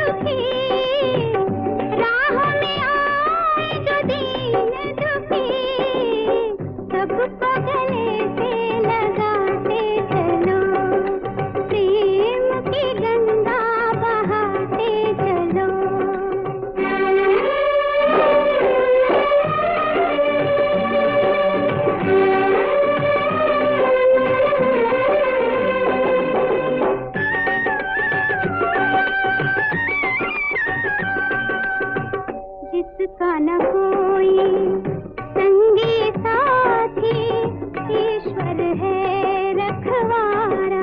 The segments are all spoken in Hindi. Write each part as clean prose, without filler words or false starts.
जिसका न कोई संगी साथी, ईश्वर है रखवारा।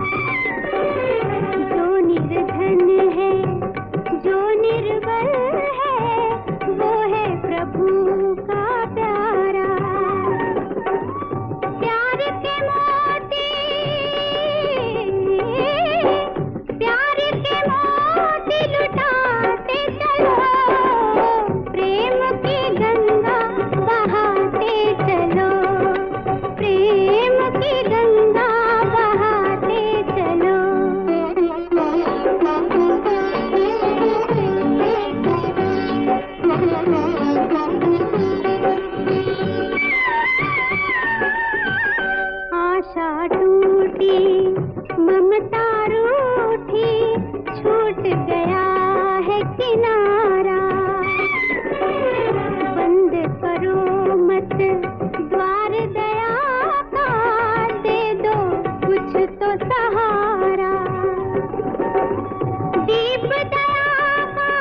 जो निर्धन है, जो निर्बल है, वो है प्रभु का प्यारा। प्यार के मोती, प्यार के मोती लुटाते चलो, प्रेम की गंगा बहाते चलो, प्रेम की गंगा बहाते चलो। आशा टूटी, ममता रूठी, छूट गया है किनारा। बंद करो मत द्वार दया का, दे दो कुछ तो सहारा। दीप दया का,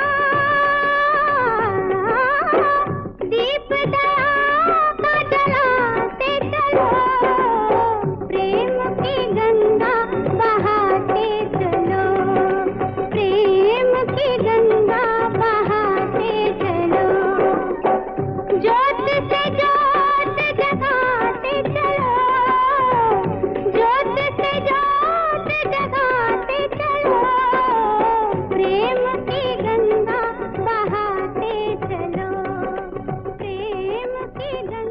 दीप दया का जलाते चलो, प्रेम की गंगा बहाते चलो, प्रेम की गंगा बहाते चलो। ज्योत से ज्योत जगाते चलो, ज्योत से ज्योत जगाते चलो, प्रेम की गंगा बहाते चलो, प्रेम की गंगा